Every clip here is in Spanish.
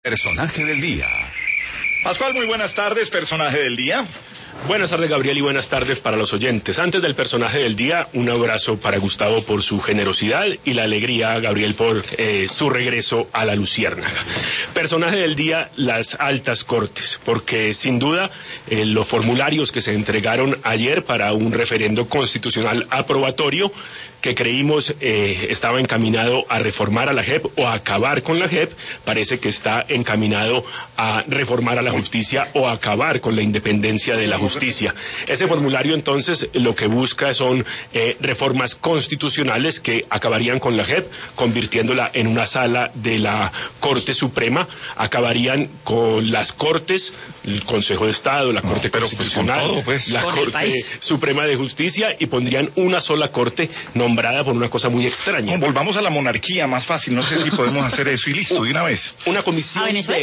Personaje del día. Pascual, muy buenas tardes, personaje del día. Buenas tardes, Gabriel, y buenas tardes para los oyentes. Antes del personaje del día, un abrazo para Gustavo por su generosidad y la alegría, Gabriel, por su regreso a la Luciérnaga. Personaje del día, las altas cortes, porque sin duda los formularios que se entregaron ayer para un referendo constitucional aprobatorio que creímos estaba encaminado a reformar a la JEP o a acabar con la JEP, parece que está encaminado a reformar a la justicia o a acabar con la independencia de la justicia. Ese formulario entonces lo que busca son reformas constitucionales que acabarían con la JEP, convirtiéndola en una sala de la Corte Suprema, acabarían con las Cortes, el Consejo de Estado, la Corte Constitucional, la Corte Suprema de Justicia, y pondrían una sola Corte nombrada por una cosa muy extraña. No, volvamos a la monarquía, más fácil, no sé si podemos hacer eso y listo, de una vez. Una comisión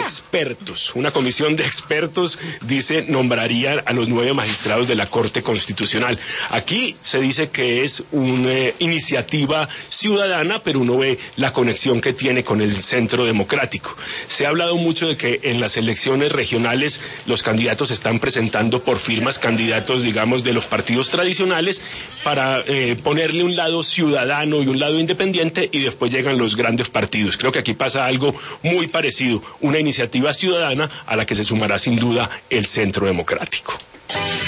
de expertos, dice, nombraría a los 9 magistrados de la Corte Constitucional. Aquí se dice que es una iniciativa ciudadana, pero uno ve la conexión que tiene con el centro democrático. Se ha hablado mucho de que en las elecciones regionales los candidatos están presentando por firmas, candidatos, digamos, de los partidos tradicionales, para ponerle un lado ciudadano y un lado independiente, y después llegan los grandes partidos. Creo que aquí pasa algo muy parecido, una iniciativa ciudadana a la que se sumará sin duda el centro democrático.